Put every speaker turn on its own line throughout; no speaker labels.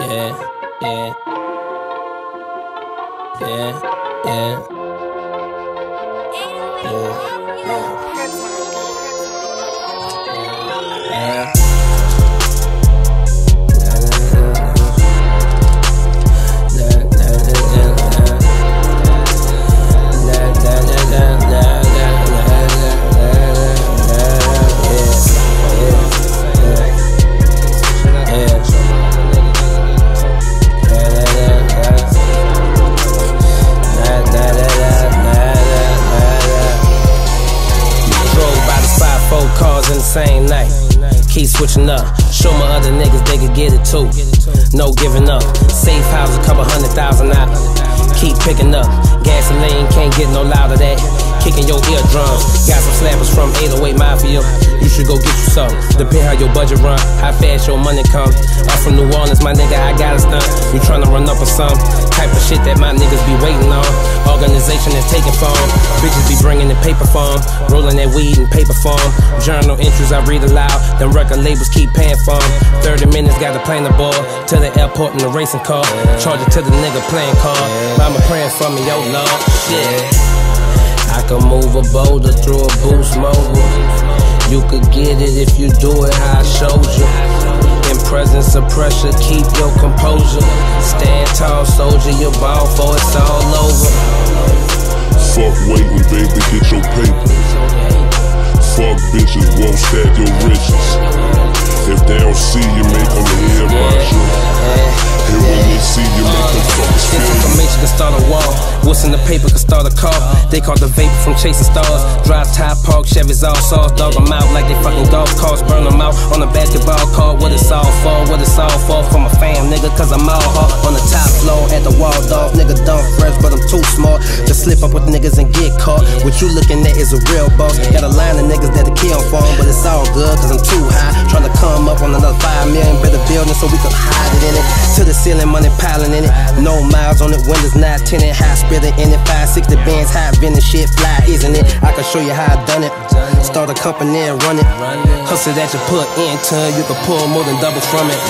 yeah, yeah, yeah, yeah, yeah. Cars in the same night. Keep switching up. Show my other niggas they could get it too. No giving up. Safe house, a couple $100,000 out. Keep picking up. Gasoline, can't get no louder that. Kicking your eardrums. Got some slappers from 808 Mafia. You should go get you some. Depend how your budget run, how fast your money come. I'm from New Orleans, my nigga, I got a stunt. You tryna run up on some type of shit that my niggas be waiting on. Organization is taking form. Bitches be bringing the paper form. Rolling that weed in paper form. Journal entries I read aloud. Them record labels keep paying for them. 30 minutes got to plane the ball to the airport in the racing car. Charge it to the nigga playing card. Mama praying for me, yo Lord. Shit. I can move a boulder through a Boost Mobile. You could get it if you do it how I showed you. In presence of pressure, keep your composure. Stand tall, soldier, your ball for it's all over.
Fuck waiting, baby, get your paper. Fuck bitches, won't stack your riches. If they don't see you, make them hear about you. And when they see you, make them fuckers feel you.
Information can start a war. What's in the paper can start a car. They call the vapor from chasing stars. Drive top, park, Chevys all sauce. Dog them out like they fucking golf carts. Burn them out on a basketball court. What it's all for, what it's all for. For my fam, nigga, cause I'm all hard. On the top floor at the Waldorf. Nigga dumb fresh, but I'm too smart to slip up with niggas and get caught. What you looking at is a real boss. Got a line of niggas that'll kill for him, but it's all good cause I'm too high. Trying to come up on another 5 million. Better building so we could hide it in it. To the ceiling, money piling in it. No miles on it, windows not tinted. High spilling in it. 560 bands, high vending shit fly, isn't it? I can show you how I done it. Start a company and run it. Hustle that you put into, you can pull more than double from it.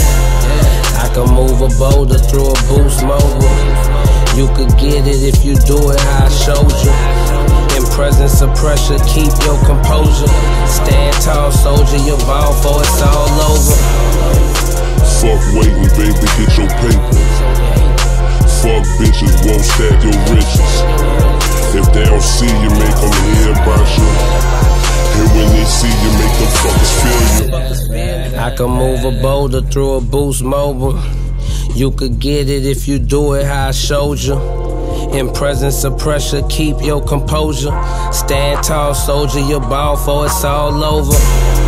I can move a boulder through a Boost Mobile. You could get it if you do it how I showed you. In presence of pressure, keep your composure. Stand tall, soldier, your ball for it's all over.
Fuck waiting, baby, get your paper. Fuck bitches, won't stack your riches. If they don't see you, make them hear about you. And when they see you, make them fuckers feel you.
I can move a boulder through a Boost Mobile. You could get it if you do it how I showed you. In presence of pressure, keep your composure. Stand tall, soldier, your ball for it's all over.